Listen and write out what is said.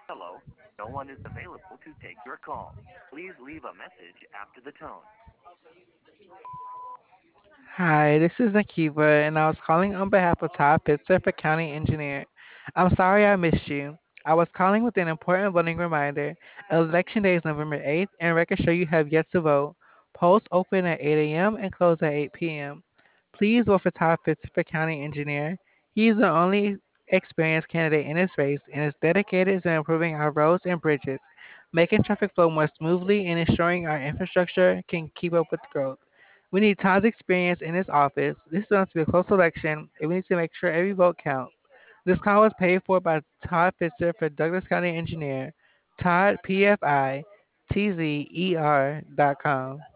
Hello, no one is available to take your call. Please leave a message after the tone. Hi, this is Nakiba, and I was calling on behalf of Todd Pitzer for County Engineer. I'm sorry I missed you. I was calling with an important voting reminder. Election day is November 8th, and records show you have yet to vote. Polls open at 8 a.m. and close at 8 p.m. Please vote for Todd Pitzer for County Engineer. He is the only experienced candidate in this race and is dedicated to improving our roads and bridges, making traffic flow more smoothly, and ensuring our infrastructure can keep up with growth. We need Todd's experience in his office. This is going to be a close election, and we need to make sure every vote counts. This call was paid for by Todd Fitzer for Douglas County Engineer, Todd PFI, TZER.com.